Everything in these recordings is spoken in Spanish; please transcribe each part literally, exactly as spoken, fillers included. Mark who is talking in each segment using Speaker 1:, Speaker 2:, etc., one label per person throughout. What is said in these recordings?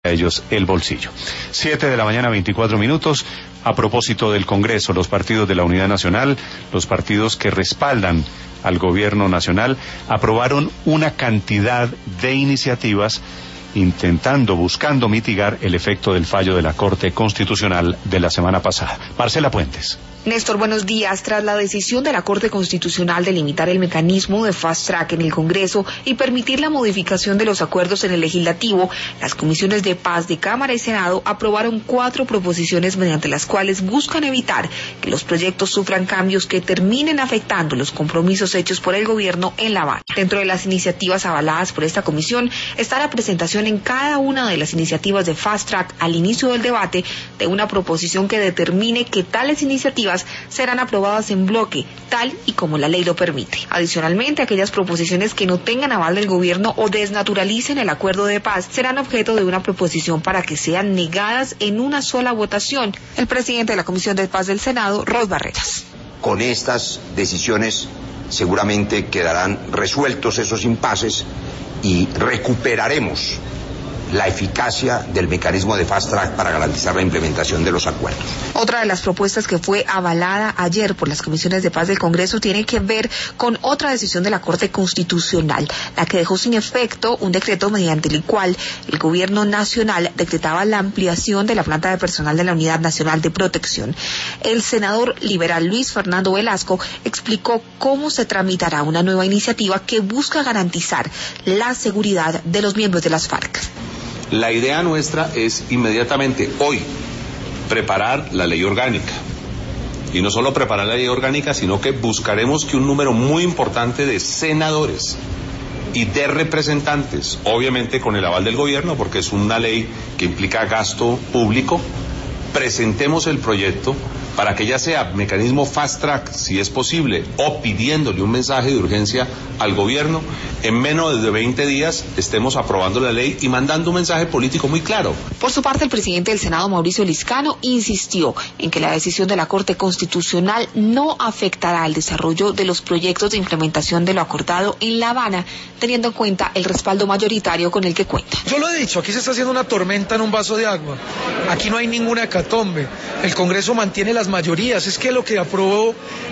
Speaker 1: a ellos el bolsillo. Siete de la mañana, veinticuatro minutos. A propósito del Congreso, los partidos de la Unidad Nacional, los partidos que respaldan al gobierno nacional, aprobaron una cantidad de iniciativas intentando, buscando mitigar el efecto del fallo de la Corte Constitucional de la semana pasada. Marcela Puentes.
Speaker 2: Néstor, buenos días. Tras la decisión de la Corte Constitucional de limitar el mecanismo de fast track en el Congreso y permitir la modificación de los acuerdos en el Legislativo, las comisiones de paz de Cámara y Senado aprobaron cuatro proposiciones mediante las cuales buscan evitar que los proyectos sufran cambios que terminen afectando los compromisos hechos por el gobierno en La Habana. Dentro de las iniciativas avaladas por esta comisión está la presentación en cada una de las iniciativas de fast track al inicio del debate de una proposición que determine que tales iniciativas serán aprobadas en bloque, tal y como la ley lo permite. Adicionalmente, aquellas proposiciones que no tengan aval del gobierno o desnaturalicen el acuerdo de paz serán objeto de una proposición para que sean negadas en una sola votación. El presidente de la Comisión de Paz del Senado, Roy Barreras.
Speaker 3: Con estas decisiones seguramente quedarán resueltos esos impases y recuperaremos la eficacia del mecanismo de fast track para garantizar la implementación de los acuerdos.
Speaker 2: Otra de las propuestas que fue avalada ayer por las comisiones de paz del Congreso tiene que ver con otra decisión de la Corte Constitucional, la que dejó sin efecto un decreto mediante el cual el gobierno nacional decretaba la ampliación de la planta de personal de la Unidad Nacional de Protección. El senador liberal Luis Fernando Velasco explicó cómo se tramitará una nueva iniciativa que busca garantizar la seguridad de los miembros de las FARC.
Speaker 4: La idea nuestra es inmediatamente, hoy, preparar la ley orgánica. Y no solo preparar la ley orgánica, sino que buscaremos que un número muy importante de senadores y de representantes, obviamente con el aval del gobierno, porque es una ley que implica gasto público, presentemos el proyecto para que ya sea mecanismo fast track, si es posible, o pidiéndole un mensaje de urgencia al gobierno, en menos de veinte días estemos aprobando la ley y mandando un mensaje político muy claro.
Speaker 2: Por su parte, el presidente del Senado, Mauricio Liscano, insistió en que la decisión de la Corte Constitucional no afectará el desarrollo de los proyectos de implementación de lo acordado en La Habana, teniendo en cuenta el respaldo mayoritario con el que cuenta.
Speaker 5: Yo lo he dicho, aquí se está haciendo una tormenta en un vaso de agua. Aquí no hay ninguna hecatombe. El Congreso mantiene las mayorías. Es que lo que aprobó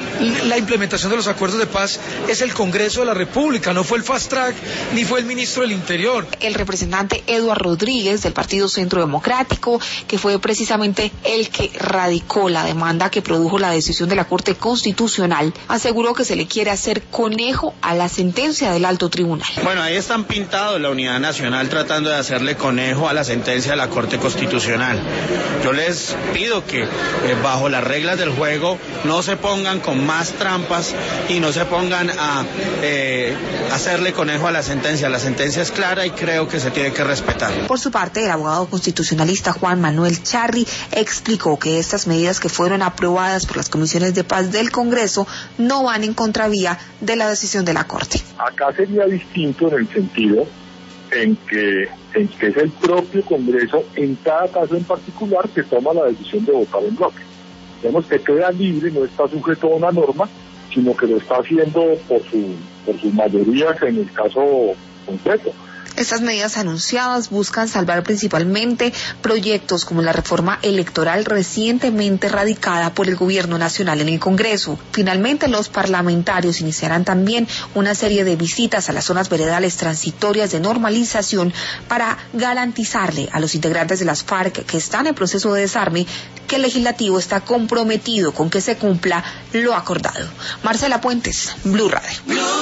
Speaker 5: la implementación de los acuerdos de paz es el Congreso de la República, no fue el fast track ni fue el ministro del Interior.
Speaker 2: El representante Eduardo Rodríguez del Partido Centro Democrático, que fue precisamente el que radicó la demanda que produjo la decisión de la Corte Constitucional, aseguró que se le quiere hacer conejo a la sentencia del Alto Tribunal.
Speaker 6: Bueno, ahí están pintados la Unidad Nacional tratando de hacerle conejo a la sentencia de la Corte Constitucional. Yo les pido que eh, bajo las reglas del juego no se pongan con más trampas y no se pongan a eh, hacerle conejo a la sentencia. La sentencia es clara y creo que se tiene que respetar.
Speaker 2: Por su parte, el abogado constitucionalista Juan Manuel Charri explicó que estas medidas que fueron aprobadas por las comisiones de paz del Congreso no van en contravía de la decisión de la Corte.
Speaker 7: Acá sería distinto en el sentido en que, en que es el propio Congreso, en cada caso en particular, que toma la decisión de votar en bloque. Digamos que queda libre, no está sujeto a una norma, sino que lo está haciendo por su por sus mayorías en el caso concreto.
Speaker 2: Estas medidas anunciadas buscan salvar principalmente proyectos como la reforma electoral recientemente radicada por el gobierno nacional en el Congreso. Finalmente, los parlamentarios iniciarán también una serie de visitas a las zonas veredales transitorias de normalización para garantizarle a los integrantes de las FARC que están en proceso de desarme que el legislativo está comprometido con que se cumpla lo acordado. Marcela Puentes, Blue Radio.